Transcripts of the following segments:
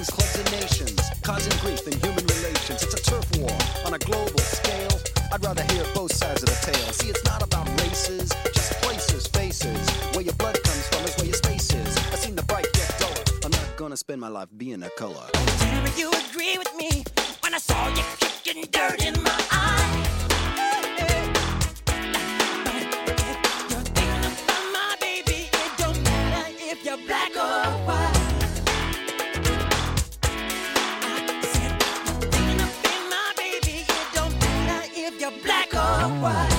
gangs, clubs, and nations, causing grief in human relations. It's a turf war on a global scale. I'd rather hear both sides of the tale. See, it's not about races, just places, faces. Where your blood comes from is where your space is. I've seen the bright get duller. I'm not gonna spend my life being a color. Tell me you agree with me when I saw you kicking dirt in my eye. You're thinking about my baby. It don't matter if you're black or white. I said you're thinking about my baby. It don't matter if you're black or white.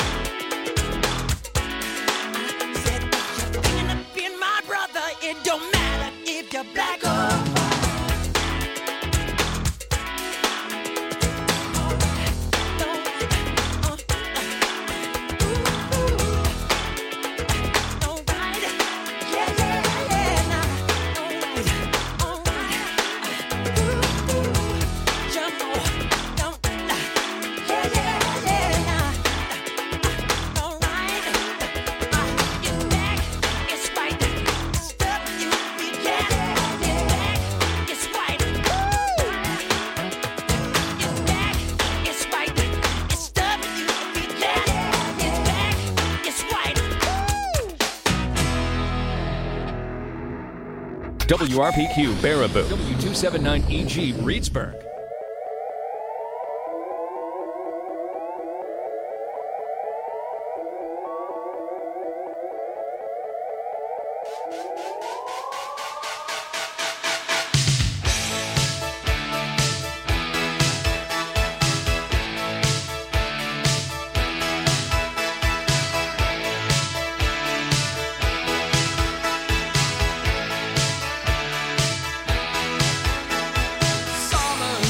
I said you're thinking about my brother. It don't matter if you're black or white. WRPQ Baraboo, W279EG Reedsburg. Summer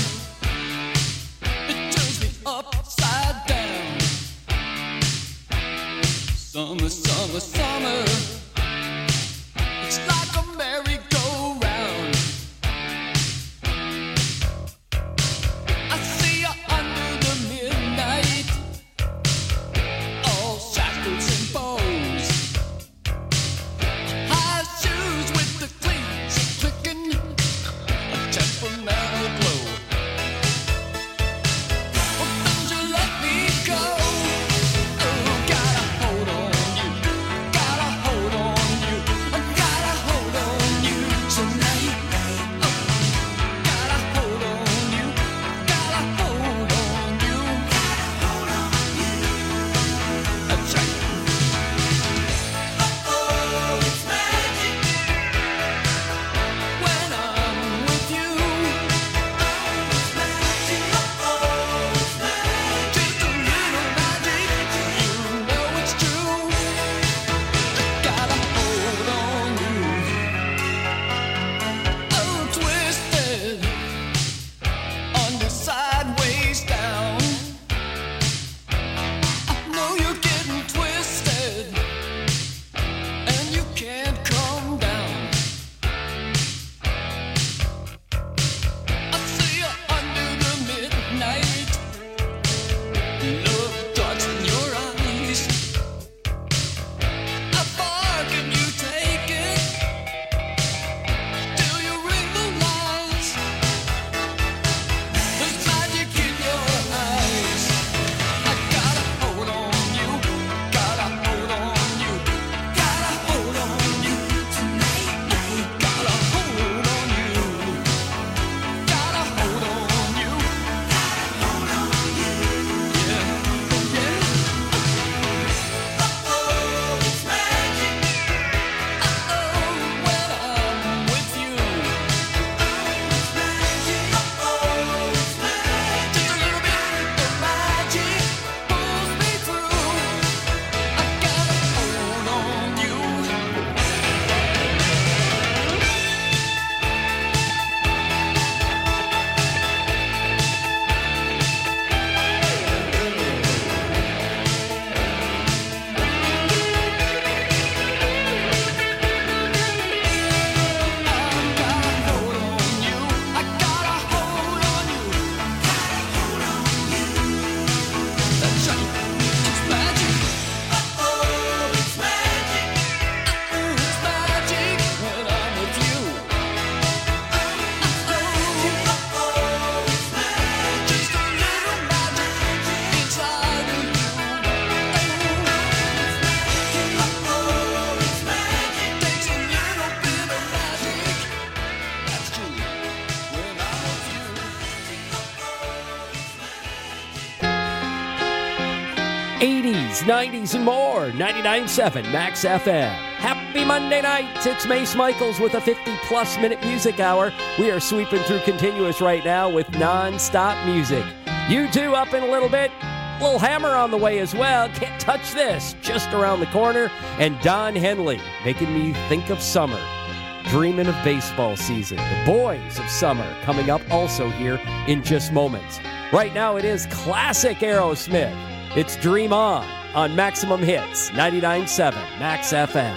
80s, 90s, and more. 99.7 Max FM. Happy Monday night. It's Mace Michaels with a 50-plus minute music hour. We are sweeping through continuous right now with non-stop music. U2 up in a little bit. Little Hammer on the way as well. Can't touch this. Just around the corner. And Don Henley making me think of summer. Dreaming of baseball season. The Boys of Summer coming up also here in just moments. Right now it is classic Aerosmith. It's Dream On Maximum Hits, 99.7 Max FM.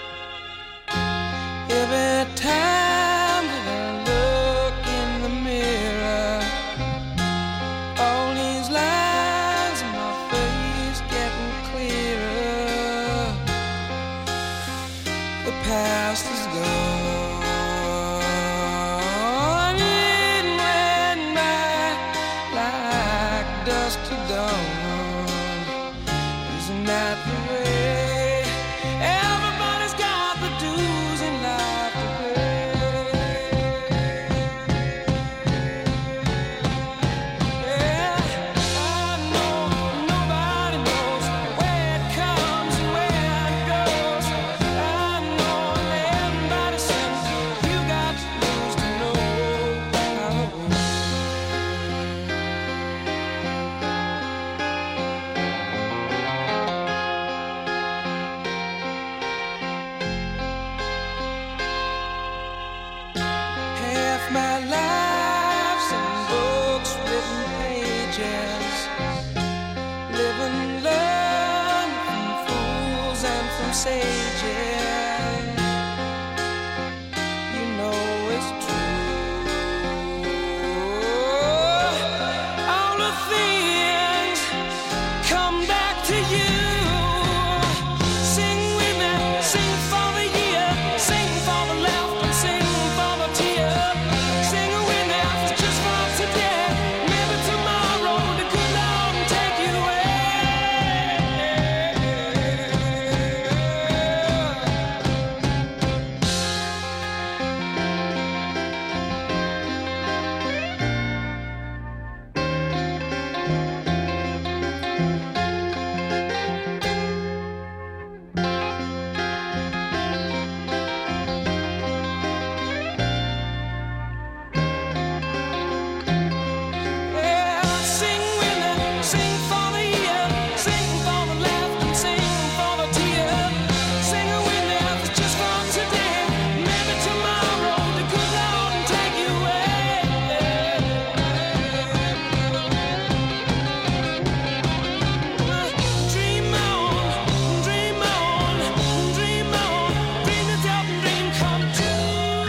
Every time that I look in the mirror, all these lines in my face getting clearer. The past is gone, it went by like dust to dawn. Isn't that the way? Everybody's got the dues in life to pay. Yeah, I know nobody knows where it comes and where it goes. I know everybody says you got to lose to know how to win. Half my life's in books, written pages, living, learn from fools and from sages. You know it's true. All the things come back to you. Sing with me, sing for the year, sing for the laugh and sing for the tear. Sing with me, just for today, maybe tomorrow the good Lord will take you away. Yeah, sing with me, sing for the year, sing for the laugh and sing for the tear. Sing with me, just for today, maybe tomorrow the good Lord will take you away. Dream on, dream on, dream on, dream yourself and dream come true.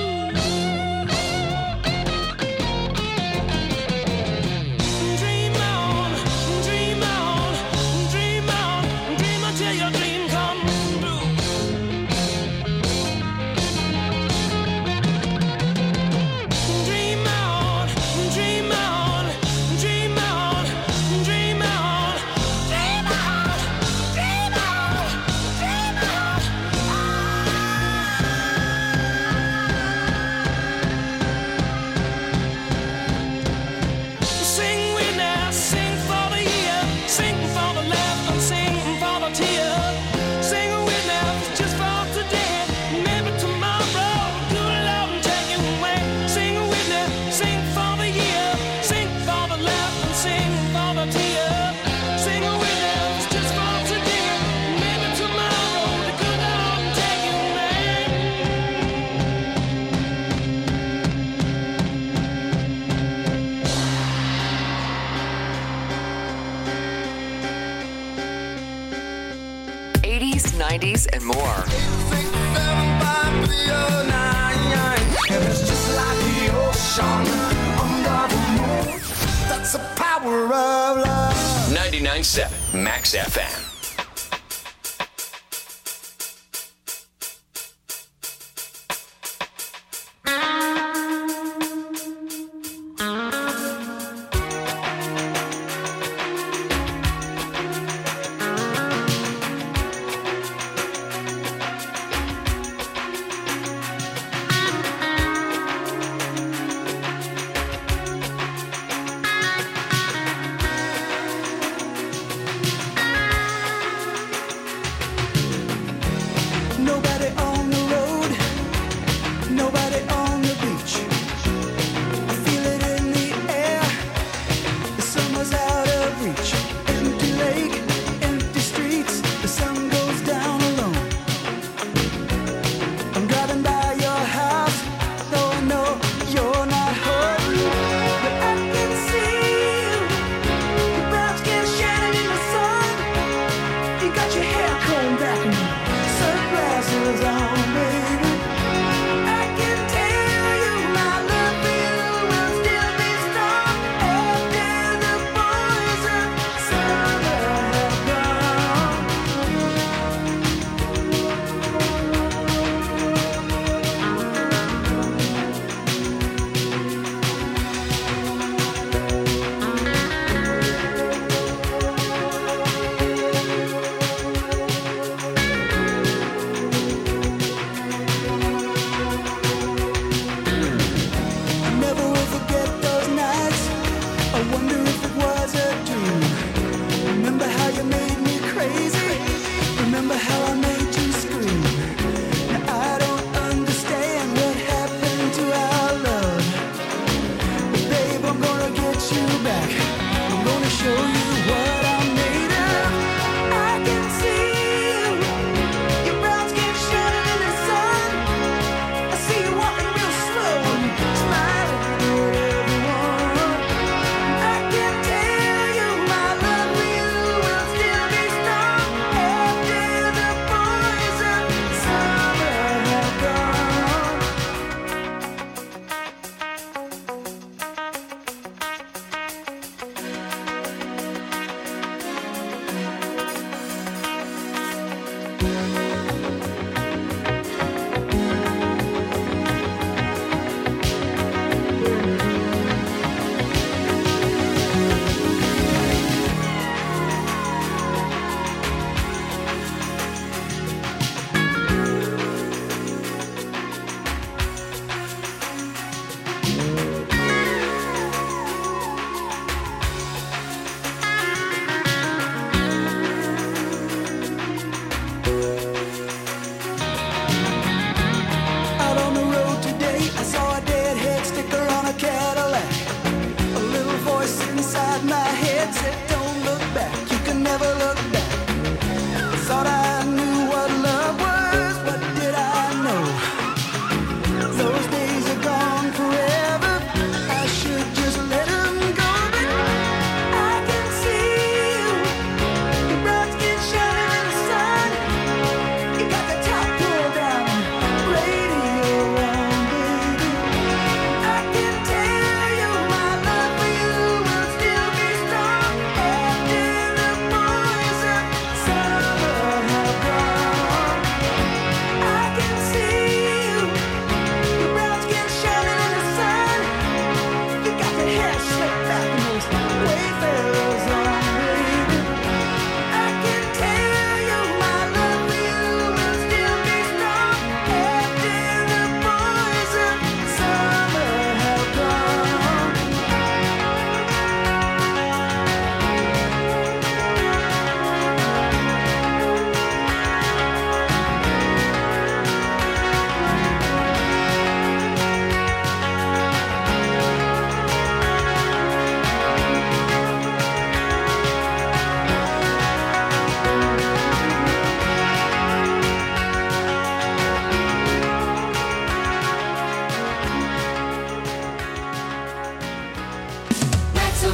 Dream on, dream on, dream on, dream until your dream comes true. Dream on, dream on, dream on, dream on, dream on, dream on, dream on. Sing with me, sing for the year, sing for the laugh and sing for the tear. Sing with me, just for today, maybe tomorrow good Lord will take you away. Sing with me, sing for the year, sing for the laugh and sing for the tear. Sing with me, just for today, maybe tomorrow the good Lord will take you away. '80s, '90s, and more. It's just like the ocean under the moon. That's the power of love. 99.7 Max FM.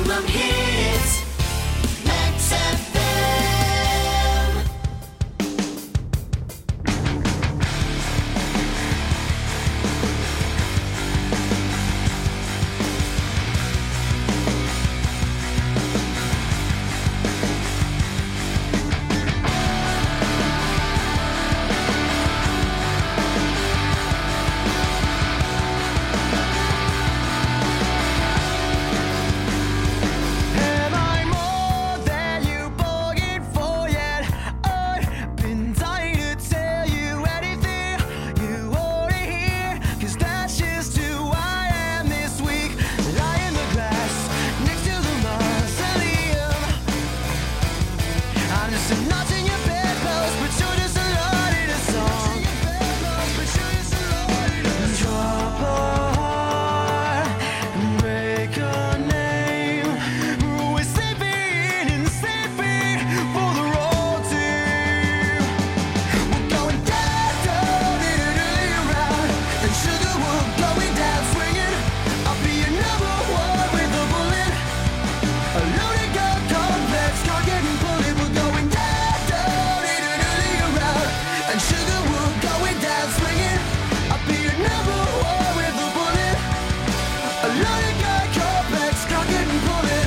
Maximum hits. Max FM. Am I more than you bargained for yet? I've been dying to tell you anything you already hear, 'cause that's just who I am this week. Lie in the grass next to the mausoleum. I'm just a notch in your bedpost, but you're just a lot in a song. Drop a heart and break a name. We're sleeping and sleeping for the road team. We're going down, down in an early round, and sugar we're going down swinging. I'll be your number one with a bullet. A loaded gun complex, target and bullet. We're going down, down in an early round, and sugar we're going down swinging. I'll be your number one with a bullet. A loaded gun complex, target and bullet.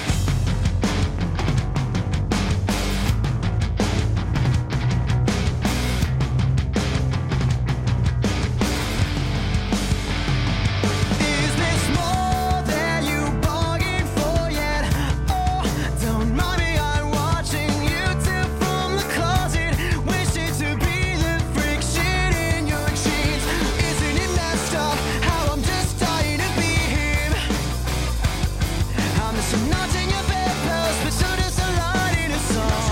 Is this more than you bargained for yet? Oh, don't mind me, I'm watching you two from the closet, wishing to be the freak shit in your jeans. Isn't it messed up how I'm just dying to be him? I'm just a notch in your bedpost, but you're just a line in a song.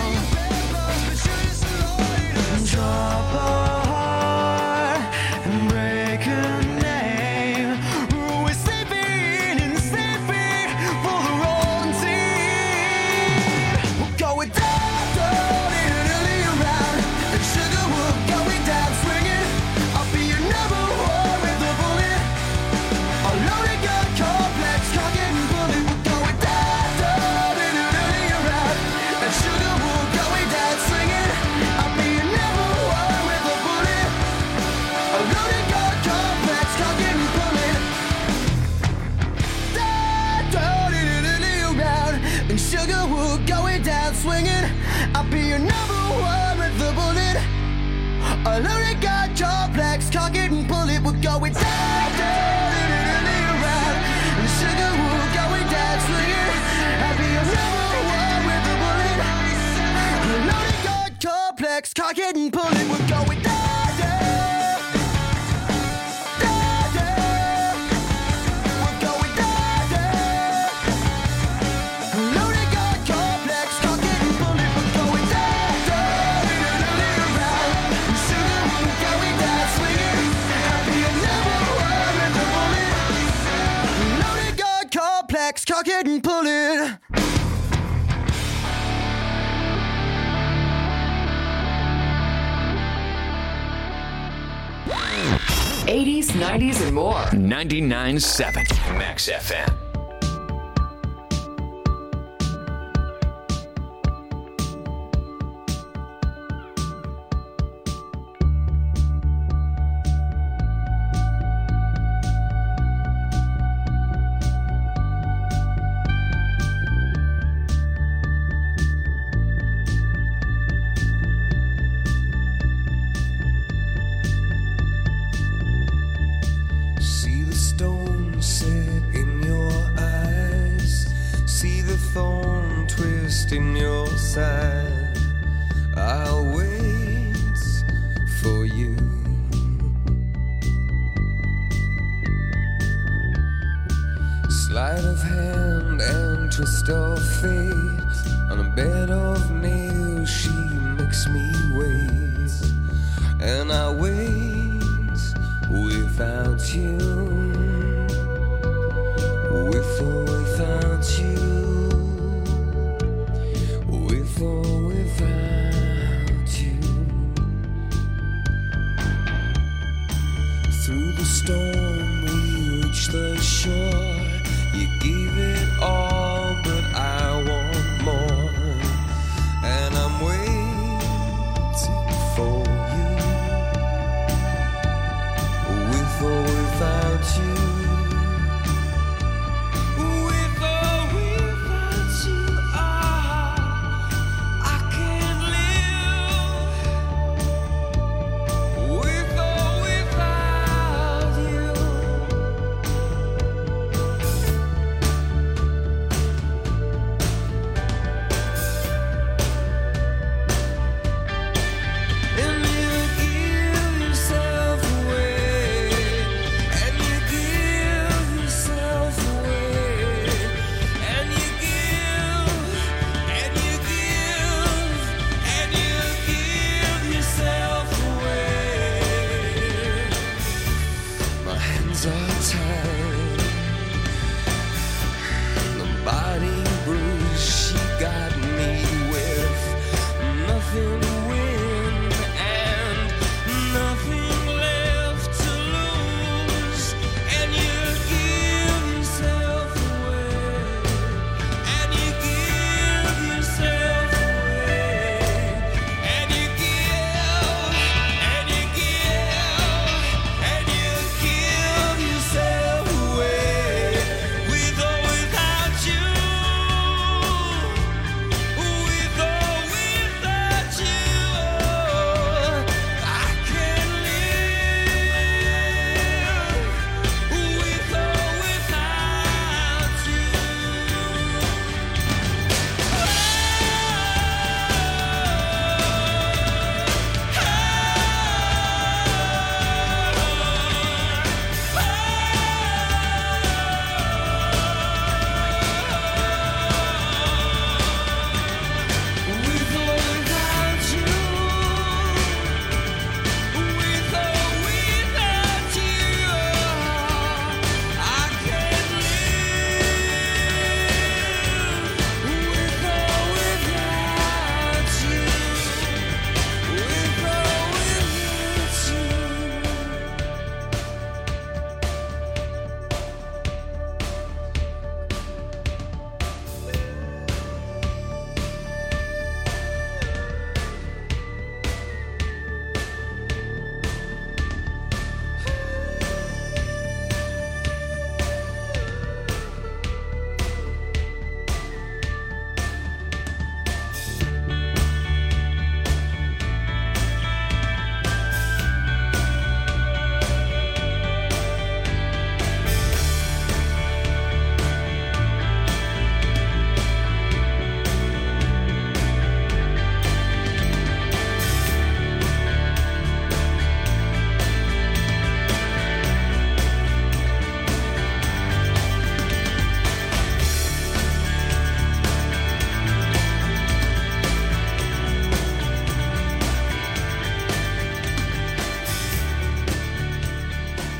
Drop a heart and break a name. We're sleeping and sleeping for the wrong team. We're going down, down in an early round, and sugar we're going down swinging. I'll be your number one with a bullet. A loaded gun complex, target and bullet. We're going down, down in an early round, and sugar we're going down swinging. I'll be your number one with a bullet. A loaded gun complex, target and bullet. Down, down in an early round, and sugar we're going down swinging. I'll be your number one with a bullet. A loaded gun complex, target and bullet. We're going down, down in an early round, and sugar we're going down swinging. I'll be your number one with a bullet. A loaded gun complex, target and bullet. We're going down, down, down, down. We're going down, down. A loaded gun complex, target and bullet. We're going down, down in an early round, and sugar we're going down swinging. I'll be your number one with a bullet. A loaded gun complex, target and bullet. 80s, 90s, and more. 99.7 Max FM. See the stone set in your eyes. See the thorn twist in your side. I'll wait for you. Sleight of hand and twist of fate. On a bed of nails she makes me wait. And I wait without you. With or without you. With or without you. Through the storm we reach the shore. You gave it all,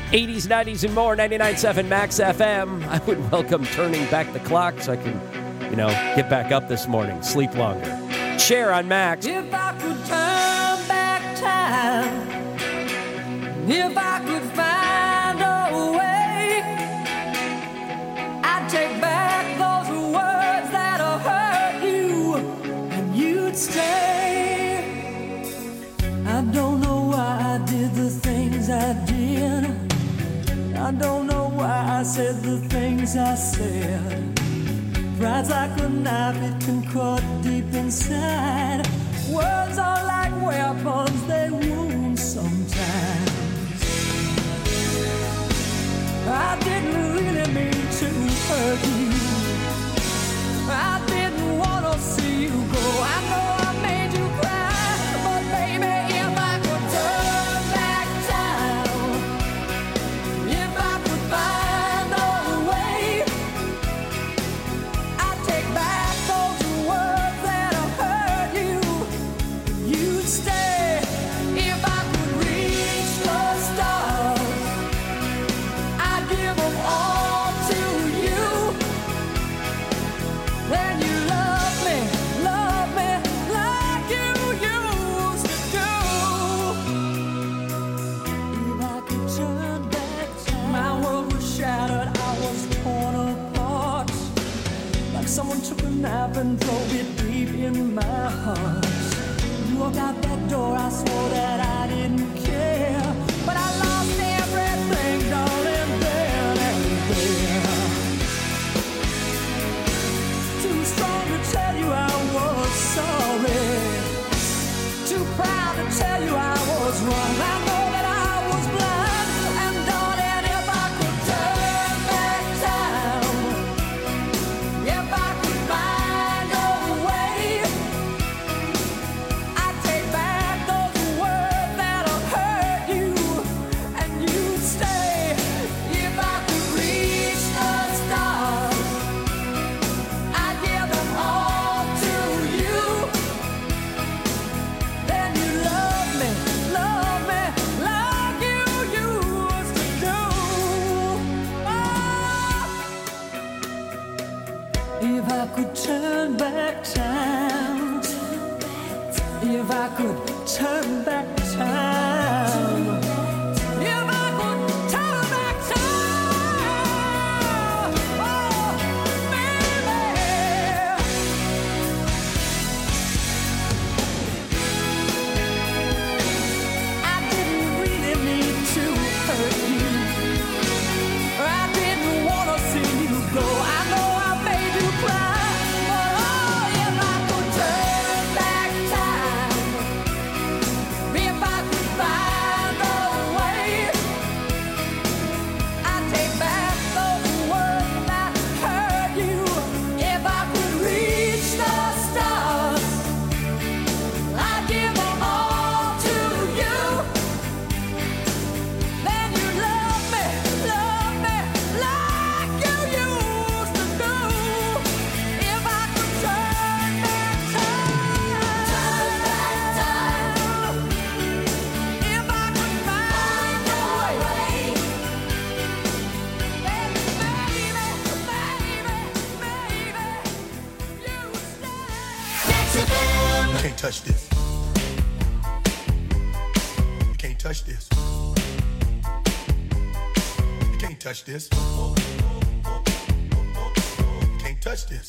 80s, 90s, and more, 99.7 Max FM. I would welcome turning back the clock so I can, get back up this morning, sleep longer. Share on Max. If I could turn back time, if I could find a way, I'd take back those words that hurt you, and you'd stay. I don't know why I did the things I did. I don't know why I said the things I said. Pride's like a knife, it can cut deep inside. Words are like weapons, they wound sometimes. I didn't really mean to hurt you. I didn't want to see you go. I know I made you cry, but baby, if I could turn back time, if I could find a way, I'd take back those words that hurt you. You'd stay. If I could reach the stars, I'd give them all to you. Then you love me like you used to do. If I could turn back time, my world was shattered, I was torn apart. Like someone took a knife and drove it deep in my heart. You walked out that door, I swore that I didn't care. But I lost everything, darling, then and there. Too strong to tell you I was sorry. Too proud to tell you I was wrong. I know that I was blind. And darling, if I could turn back time, if I could find a way, I'd take back those words that hurt you, and you'd stay. If I could reach the stars, I'd give them all to you. Then you love me like you used to do. If I could turn back time, if I could turn back time, if I could turn back time, oh, baby. I didn't really mean to hurt you. I didn't want to see you go. I know I made you cry, but oh, if I could turn back time, if I could find a way, I'd take back those words that hurt you. If I could reach the stars, I'd give them all to you. Then you love me like you used to do. If I could turn back time, if I could find a way, then baby, you'd stay. You can't touch this. You can't touch this. You can't touch this. You can't touch this.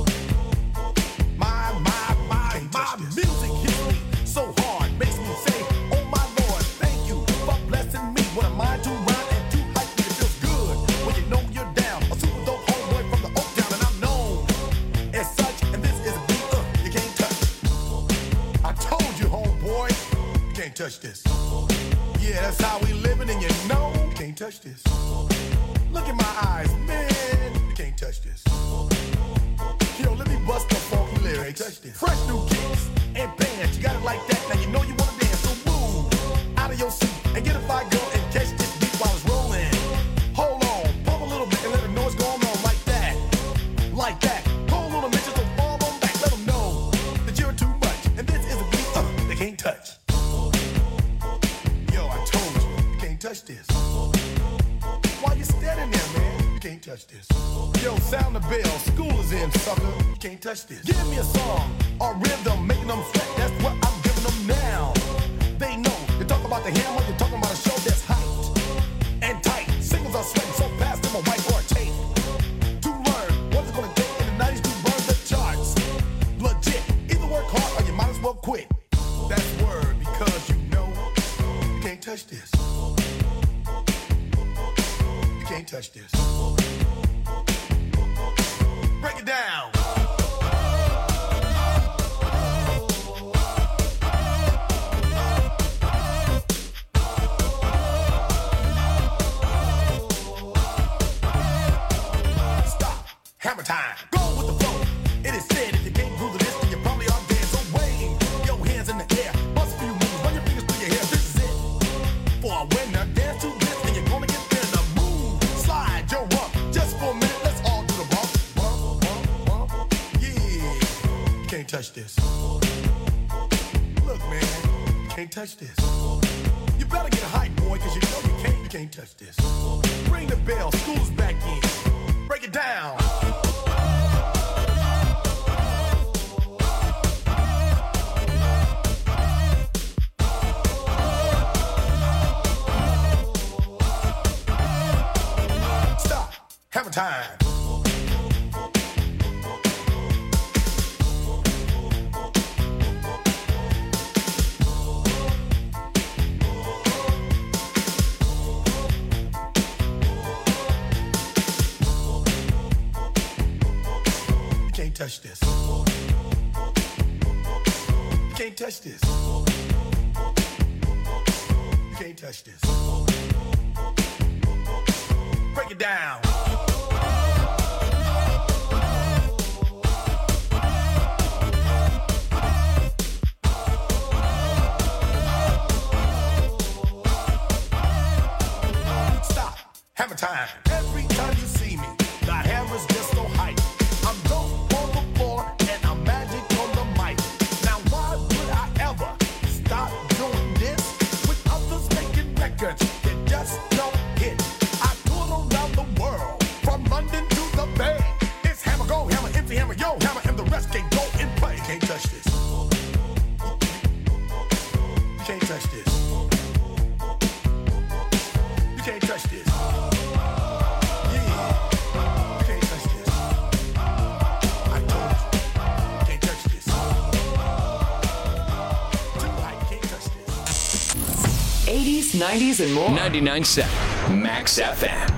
My music hits me so hard, makes me say, oh my Lord, thank you for blessing me. What a mind to rhyme and to hype me, it feels good when you know you're down. A super dope homeboy from the Oak Town, and I'm known as such. And this is a beat you can't touch. I told you, homeboy, you can't touch this. Yeah, that's how we living, and you know you can't touch this. Look in my eyes, man, you can't touch this. Yo, let me bust the funky lyrics. Fresh new kicks and bands, you got it like that. Now you know you wanna dance, so move out of your seat and get a fire girl and catch this beat while it's rolling. Hold on, pump a little bit and let them know what's going on like that. Like that. Hold on a minute, so fall on back. Let them know that you're too much. And this is a beat they can't touch. Yo, I told you, you can't touch this. Yo, sound the bell, school is in, sucker. You can't touch this. Give me a song or rhythm, making them sweat. That's what I'm giving them now. They know. You talk about the hammer, you're talking about a show that's hyped and tight. Singles are sweating so fast, them a whiteboard tape. To learn what it's gonna take in the 90s to burn the charts. Legit. Either work hard or you might as well quit. That's word because you know you can't touch this. You can't touch this. Break it down. Stop. Hammer time. Go with the flow. It is said if you can't groove to this, then you probably are dead. So wave your hands in the air. Bust a few moves. Run your fingers through your hair. This is it. For a winner, dance to this, and you're gonna get there. The move. Slide your rump. Just for a minute, let's all do the bump. Bump, bump, bump. Yeah. You can't touch this. Look, man. You can't touch this. You better get a hype, boy, because you know you can't touch this. Ring the bell. School's back in. Break it down. Stop. Hammer time. You can't touch this. You can't touch this. You can't touch this. Break it down. Stop. Hammer time. Every time you see me, the hammer's just so hype. I'm dope on the floor and I'm magic on the mic. Now why would I ever stop doing this with others making records that just don't hit? I tour around the world from London to the Bay. It's hammer, go hammer, empty hammer, yo hammer, and the rest can go and play. You can't touch this. You can't touch this. You can't touch this. Yeah. You can't touch this. I told you. You can't touch this. Too high, you can't touch this. 80s, 90s, and more. 99.7 Max FM.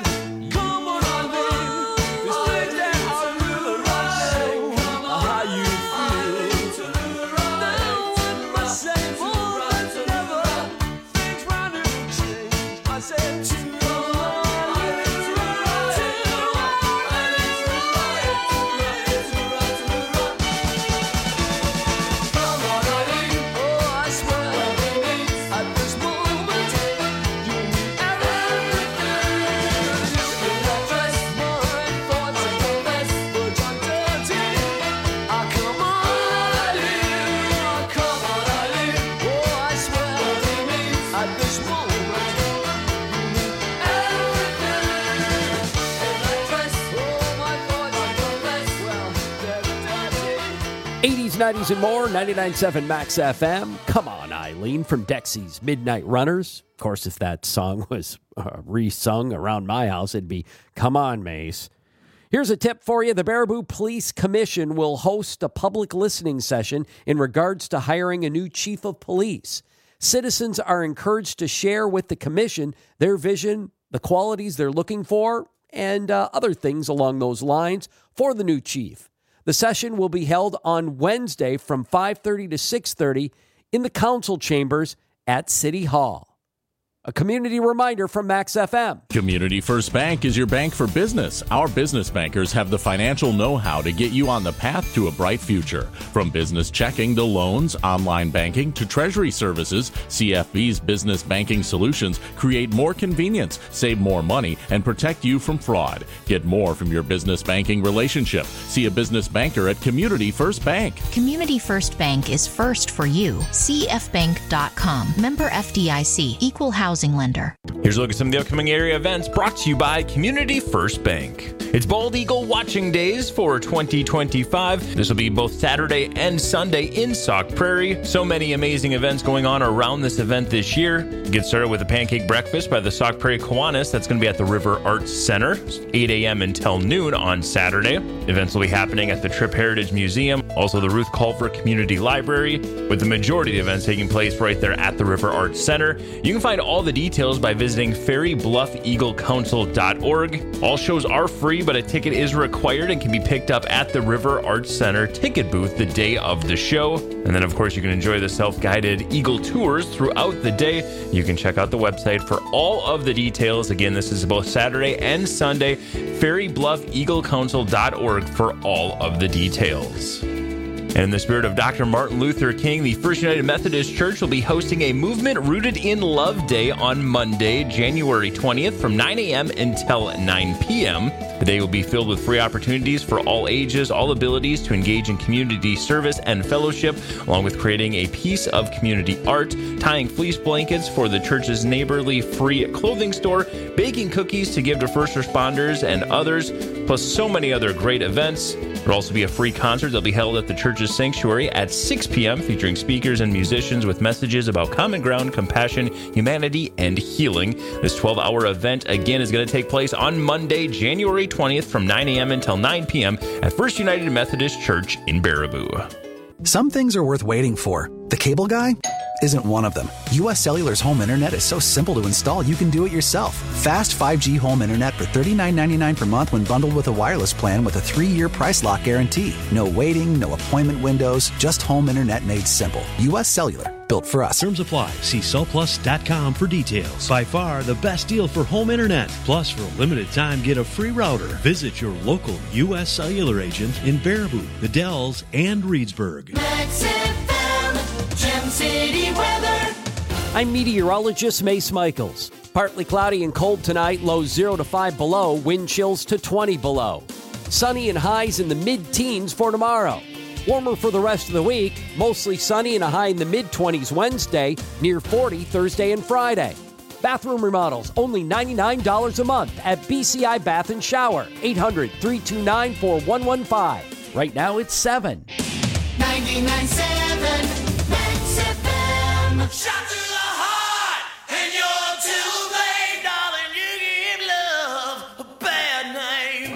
Come on, Eileen. This thing that I really like. How you feel? Now it must say more than never. Things round and change. I said to '80s, '90s, and more. 99.7 Max FM. Come on, Eileen from Dexy's Midnight Runners. Of course, if that song was re-sung around my house, it'd be Come On, Mace. Here's a tip for you. The Baraboo Police Commission will host a public listening session in regards to hiring a new chief of police. Citizens are encouraged to share with the commission their vision, the qualities they're looking for, and other things along those lines for the new chief. The session will be held on Wednesday from 5:30 to 6:30 in the council chambers at City Hall. A community reminder from Max FM. Community First Bank is your bank for business. Our business bankers have the financial know-how to get you on the path to a bright future. From business checking to loans, online banking to treasury services, CFB's business banking solutions create more convenience, save more money, and protect you from fraud. Get more from your business banking relationship. See a business banker at Community First Bank. Community First Bank is first for you. CFbank.com. Member FDIC. Equal housing lender. Here's a look at some of the upcoming area events brought to you by Community First Bank. It's Bald Eagle Watching Days for 2025. This will be both Saturday and Sunday in Sauk Prairie. So many amazing events going on around this event this year. Get started with a pancake breakfast by the Sauk Prairie Kiwanis. That's going to be at the River Arts Center, 8 a.m. until noon on Saturday. Events will be happening at the Tripp Heritage Museum, also the Ruth Culver Community Library, with the majority of the events taking place right there at the River Arts Center. You can find all the details by visiting ferrybluffeaglecouncil.org. All shows are free, but a ticket is required and can be picked up at the River Arts Center ticket booth the day of the show. And then, of course, you can enjoy the self-guided Eagle tours throughout the day. You can check out the website for all of the details. Again, this is both Saturday and Sunday. ferrybluffeaglecouncil.org for all of the details. And in the spirit of Dr. Martin Luther King, the First United Methodist Church will be hosting a Movement Rooted in Love Day on Monday, January 20th from 9 a.m. until 9 p.m. The day will be filled with free opportunities for all ages, all abilities to engage in community service and fellowship, along with creating a piece of community art, tying fleece blankets for the church's neighborly free clothing store, baking cookies to give to first responders and others, plus so many other great events. There will also be a free concert that will be held at the church's sanctuary at 6 p.m., featuring speakers and musicians with messages about common ground, compassion, humanity, and healing. This 12-hour event, again, is going to take place on Monday, January 20th from 9 a.m. until 9 p.m. at First United Methodist Church in Baraboo. Some things are worth waiting for. The cable guy isn't one of them. U.S. Cellular's home internet is so simple to install, you can do it yourself. Fast 5G home internet for $39.99 per month when bundled with a wireless plan with a 3-year price lock guarantee. No waiting, no appointment windows, just home internet made simple. U.S. Cellular, built for us. Terms apply. See cellplus.com for details. By far the best deal for home internet. Plus, for a limited time, get a free router. Visit your local U.S. Cellular agent in Baraboo, the Dells, and Reedsburg. Max FM, Gem City weather. I'm meteorologist Mace Michaels. Partly cloudy and cold tonight, lows 0 to 5 below, wind chills to 20 below. Sunny and highs in the mid-teens for tomorrow. Warmer for the rest of the week, mostly sunny and a high in the mid-20s Wednesday, near 40 Thursday and Friday. Bathroom remodels, only $99 a month at BCI Bath & Shower, 800-329-4115. Right now it's 7. 99.7 Max FM. Shot to the heart, and you're too late, darling. You give love a bad name.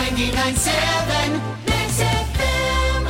99.7 Mix FM.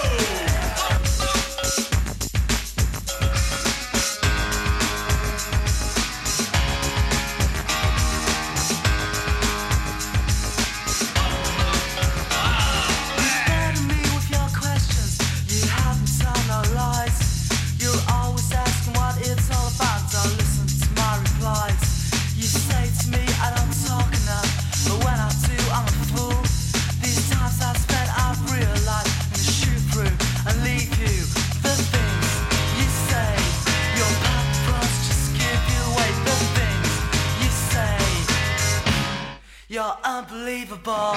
You're unbelievable.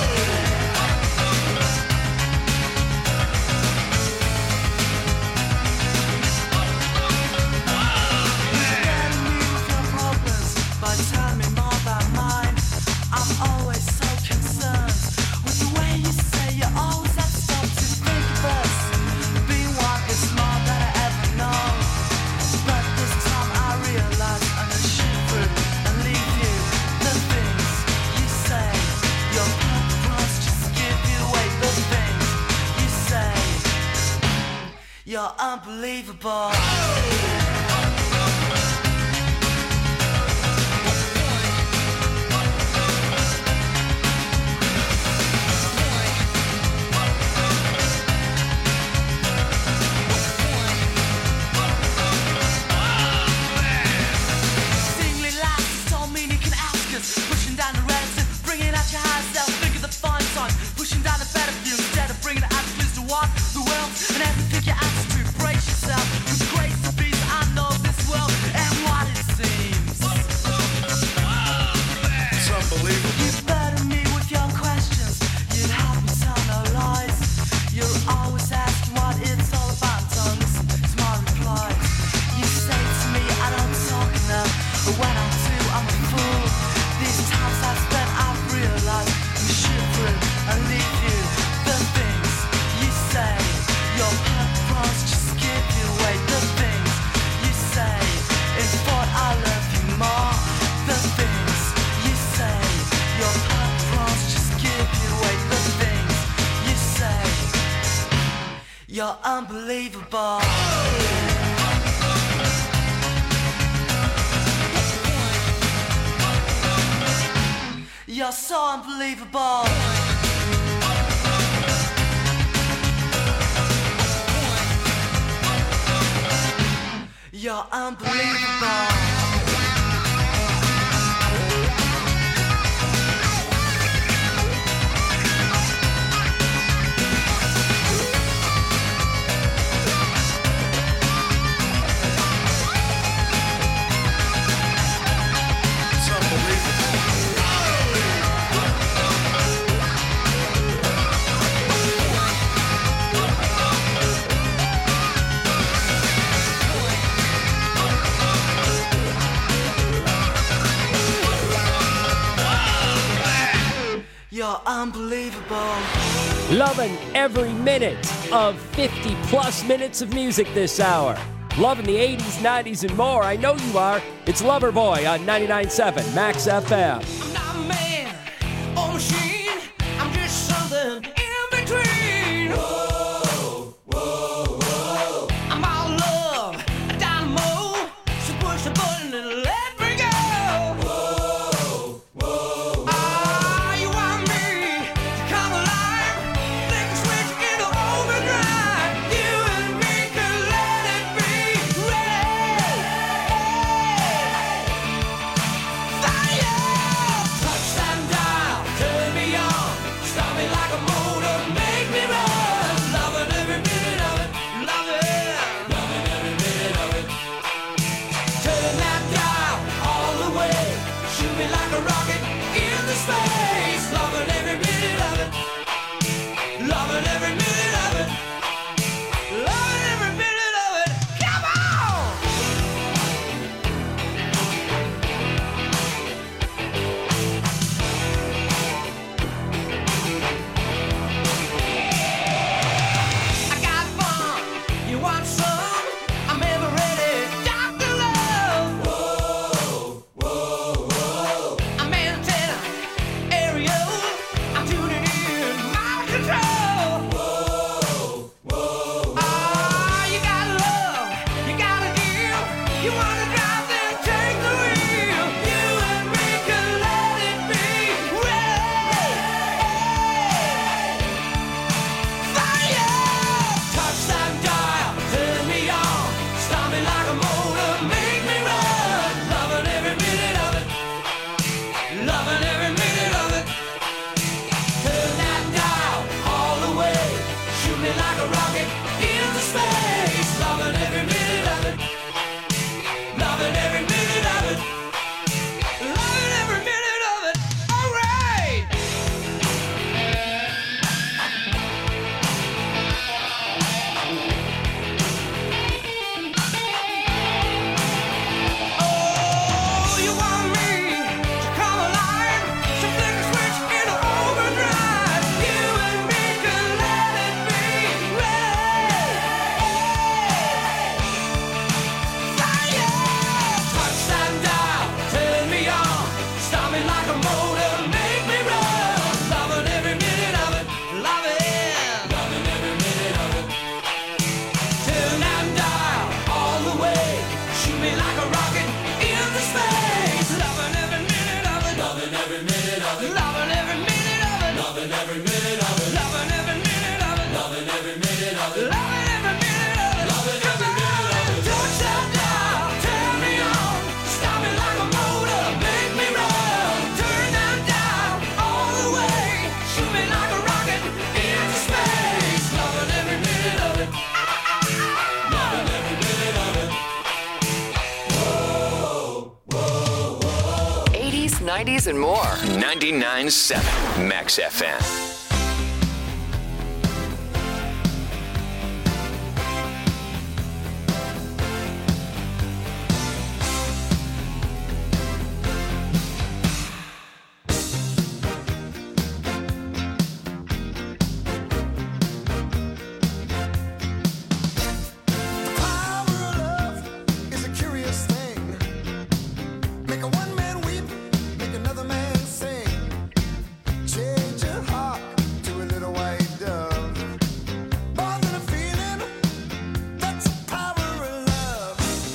By telling me more about mine, I'm always so concerned with the way you say you always have to stop to think of us. Being one is more than I ever know, but this time I realize I'm gonna shoot through and leave you. The things you say, your purpose just give you away. The things you say, you're unbelievable. Pushing down the relative, bringing out your higher self. Think of the fine sign, pushing down the better view instead of bringing it out to what the world and everything you ask to brace yourself. With grace to be, I know this world and what it seems. It's unbelievable. You burden me with your questions, you'd help me tell no lies. You're always asking what it's all about, don't listen to my replies. You say to me, I don't talk enough, but when I do, I'm a fool. These times I've spent, I've realized we shoot through and leave you. The things you say, your purpose just give you away. The things you say, in thought I love you more. The things you say, your purpose just give you away. The things you say, you're unbelievable. You're so unbelievable. You're unbelievable. You're unbelievable. Loving every minute of 50 plus minutes of music this hour. Loving the 80s, 90s, and more. I know you are. It's Loverboy on 99.7 Max FM. I'm not a man or machine. I'm just something in between. Whoa, whoa, whoa. I'm all love, a dynamo. So push the button and let me go. Whoa, whoa, whoa. You want me to come alive? Flick a switch into overdrive. You and me can let it be red. Fire! Touchdown dial, turn me on. Start me like a motor. minute of it. Loving every minute of it. Loving every minute of it. Loving every minute of it. Loving every minute of it. Don't stop down, turn me on. Stop me like a motor, make me run. Turn that down all the way. Shoot me like a rocket into space. Loving every minute of it. Loving every minute of it. 80s, 90s, and more. 99.7 Max FM. Is a curious thing. Make a one man weep, make another man sing. Change your heart to a little white dove. More than a feeling, that's the power of love.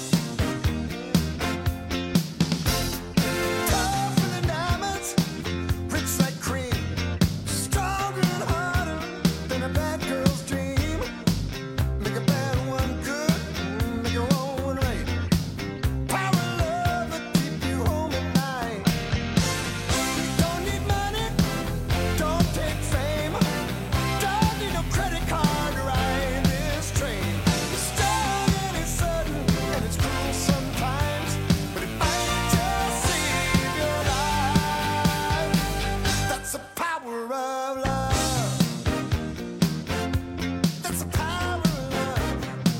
Tougher than diamonds, rich like cream. Stronger and harder than a bad girl's dream. Make a bad one good, make your own one right. Power of love will keep you home at night. Don't need money, don't take fame. Don't need no credit card to ride this train. It's strong and it's sudden and it's cruel sometimes, but it might just save your life. That's the power of love. That's the power of love.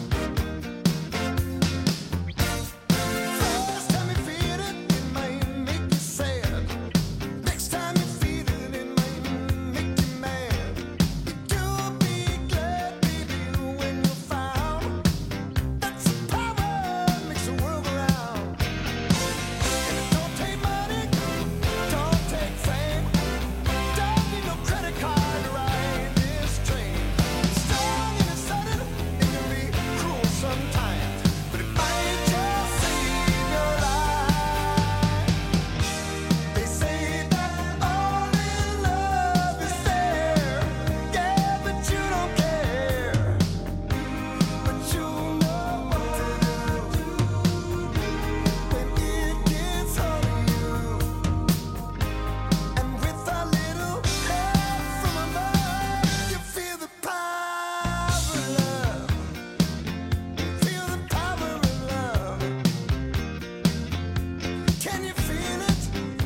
First time you feel it, it might make you sad. Next time you feel it, it might make you mad. You'll be glad, baby, when you're found. That's the power makes the world go round. And it don't take money, don't take fame. Don't need no credit card to ride this train. It's strong and it's sudden, it can be cruel sometimes, but it might just save your life. They say that all in love is fair, yeah, but you don't care. But you know what to do when it gets hard on you. And with a little help from above, you feel the power of love. Feel the power of love. Can you feel it?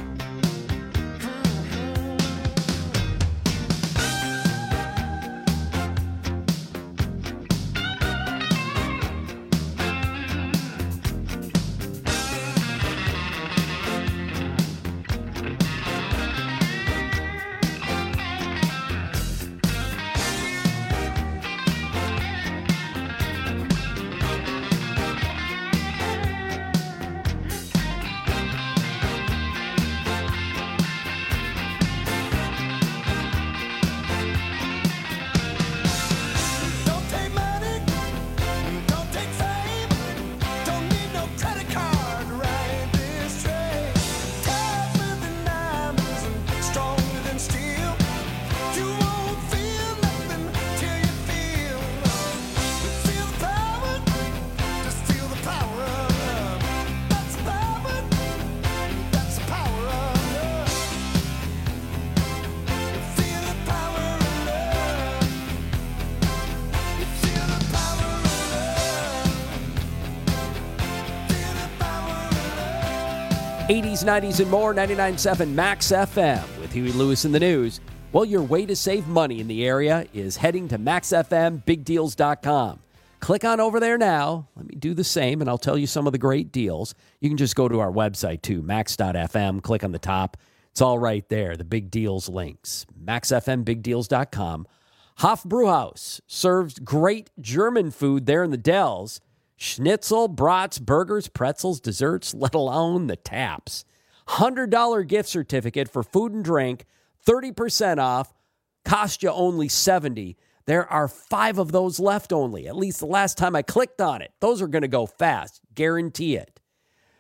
80s, 90s, and more, 99.7 Max FM with Huey Lewis in the news. Well, your way to save money in the area is heading to MaxFMBigDeals.com. Click on over there now. Let me do the same, and I'll tell you some of the great deals. You can just go to our website, too, max.fm. Click on the top. It's all right there, the big deals links. MaxFMBigDeals.com. Hoff Brewhaus serves great German food there in the Dells. Schnitzel, brats, burgers, pretzels, desserts, let alone the taps. $100 gift certificate for food and drink, 30% off, cost you only $70. There are 5 of those left only, at least the last time I clicked on it. Those are going to go fast, guarantee it.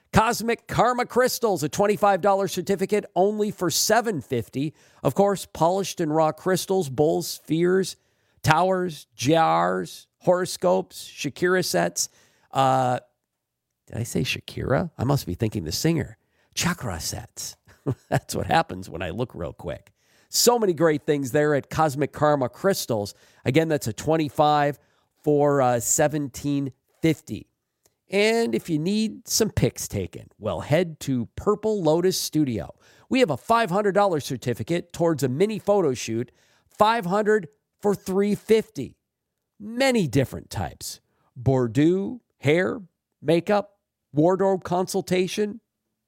Cosmic Karma Crystals, a $25 certificate only for $7.50. Of course, polished and raw crystals, bowls, spheres, towers, jars, horoscopes, Shakira sets. Did I say Shakira? I must be thinking the singer. Chakra sets. That's what happens when I look real quick. So many great things there at Cosmic Karma Crystals. Again, that's a $25 for $17.50. And if you need some pics taken, well, head to Purple Lotus Studio. We have a $500 certificate towards a mini photo shoot, $500 for $350. Many different types. Bordeaux, hair, makeup, wardrobe consultation.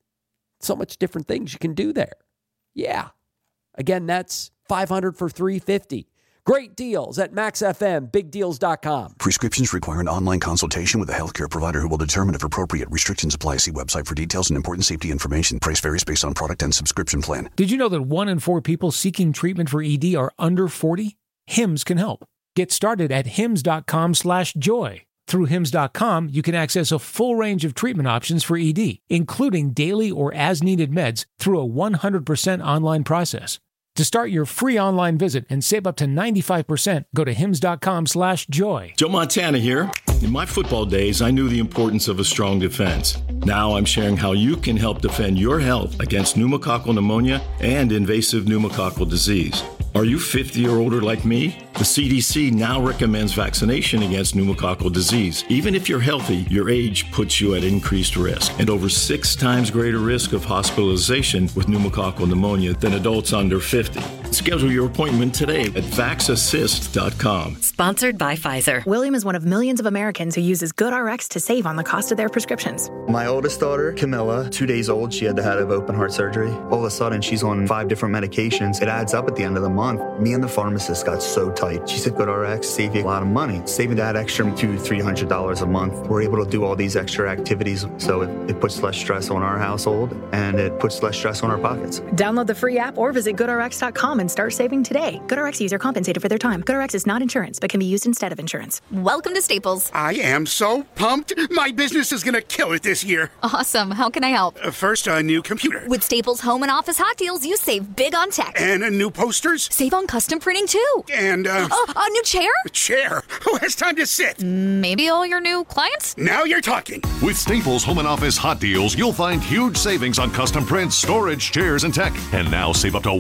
So much different things you can do there. Yeah. Again, that's $500 for $350. Great deals at MaxFM, bigdeals.com. Prescriptions require an online consultation with a healthcare provider who will determine if appropriate. Restrictions apply. See website for details and important safety information. Price varies based on product and subscription plan. Did you know that 1 in 4 people seeking treatment for ED are under 40? Hims can help. Get started at hims.com/joy. Through hims.com, you can access a full range of treatment options for ED, including daily or as-needed meds through a 100% online process. To start your free online visit and save up to 95%, go to hims.com/joy. Joe Montana here. In my football days, I knew the importance of a strong defense. Now I'm sharing how you can help defend your health against pneumococcal pneumonia and invasive pneumococcal disease. Are you 50 or older like me? The CDC now recommends vaccination against pneumococcal disease. Even if you're healthy, your age puts you at increased risk and over 6 times greater risk of hospitalization with pneumococcal pneumonia than adults under 50. Schedule your appointment today at vaxassist.com. Sponsored by Pfizer. William is one of millions of Americans who uses GoodRx to save on the cost of their prescriptions. My oldest daughter, Camilla, 2 days old, she had to have open heart surgery. All of a sudden, she's on 5 different medications. It adds up at the end of the month. Me and the pharmacist got so tight. She said, GoodRx save you a lot of money. Saving that extra $200-300 a month. We're able to do all these extra activities, so it puts less stress on our household, and it puts less stress on our pockets. Download the free app or visit GoodRx.com and start saving today. GoodRx user compensated for their time. GoodRx is not insurance, but can be used instead of insurance. Welcome to Staples. I am so pumped. My business is going to kill it this year. Awesome. How can I help? First, a new computer. With Staples Home and Office Hot Deals, you save big on tech. And new posters. Save on custom printing, too. And, a new chair? A chair? Who has time to sit? Maybe all your new clients? Now you're talking. With Staples Home and Office Hot Deals, you'll find huge savings on custom prints, storage, chairs, and tech. And now save up to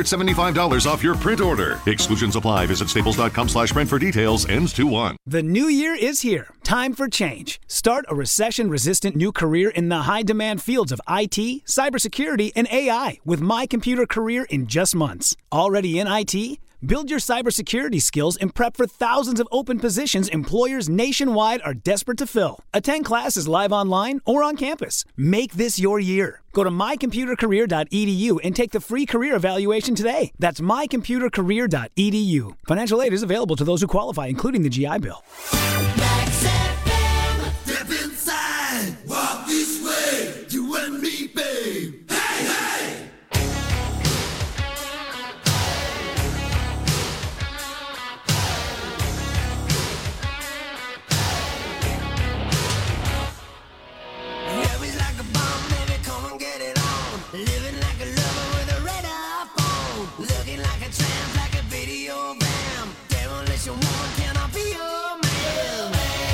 $175 off your print order. Exclusions apply. Visit staples.com/print for details. Ends 2/1. The new year is here. Time for change. Start a recession-resistant new career in the high-demand fields of IT, cybersecurity, and AI with My Computer Career in just months. Already in IT? Build your cybersecurity skills and prep for thousands of open positions employers nationwide are desperate to fill. Attend classes live online or on campus. Make this your year. Go to mycomputercareer.edu and take the free career evaluation today. That's mycomputercareer.edu. Financial aid is available to those who qualify, including the GI Bill. Step inside, walk this way, you and me, babe. Hey, hey! Demolition woman, can I be your man?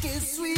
is sweet.